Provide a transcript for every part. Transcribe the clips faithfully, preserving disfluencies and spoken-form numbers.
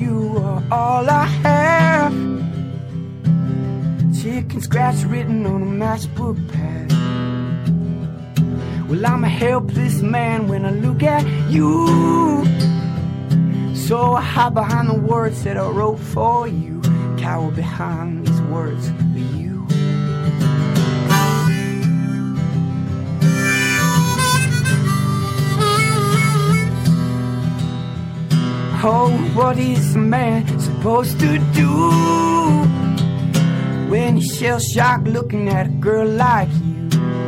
you are all I have. Chicken scratch written on a matchbook pad. Well, I'm a helpless man when I look at you. So I hide behind the words that I wrote for you. Cower behind these words for you. Oh, what is a man supposed to do when he's shell-shocked looking at a girl like you?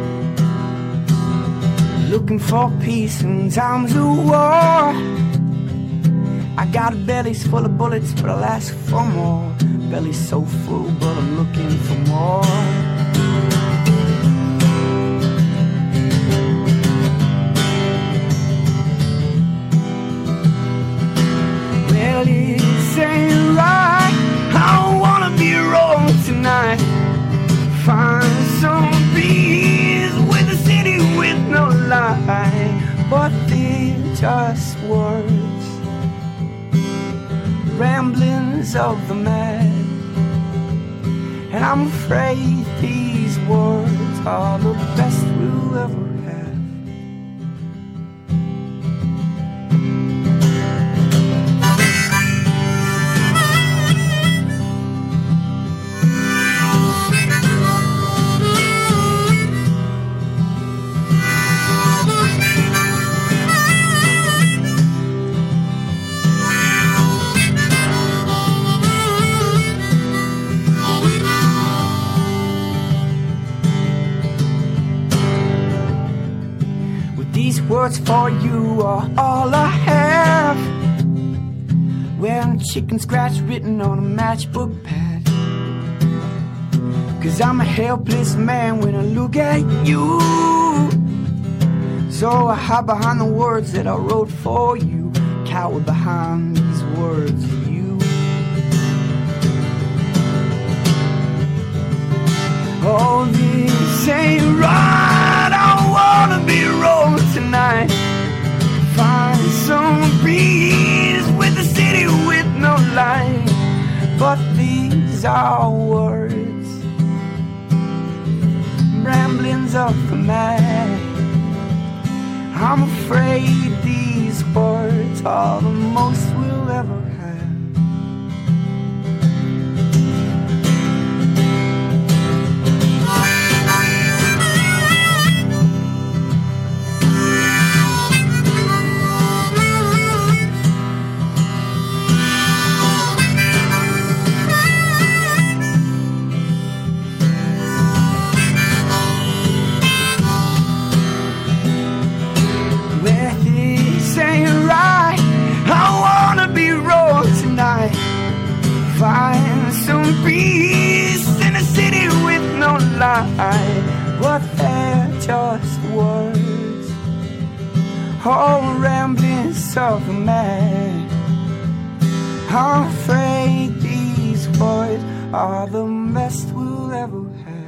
Looking for peace in times of war. I got a belly's full of bullets, but I'll ask for more. Belly's so full, but I'm looking for more. Well, this ain't right. I don't wanna be wrong tonight. Find some peace with a city with no light. But they're just words, ramblings of the mad. And I'm afraid these words are the best we'll ever have. These words for you are all I have. Wearing chicken scratch written on a matchbook pad. Cause I'm a helpless man when I look at you. So I hide behind the words that I wrote for you. Cower behind these words for you. Oh, this ain't right. I don't wanna be wrong tonight. Find some peace with a city with no light. But these are words, ramblings of the mad. I'm afraid these words are the most we'll ever have. Find some peace in a city with no light. But they're just words, all ramblings of a man. I'm afraid these words are the best we'll ever have.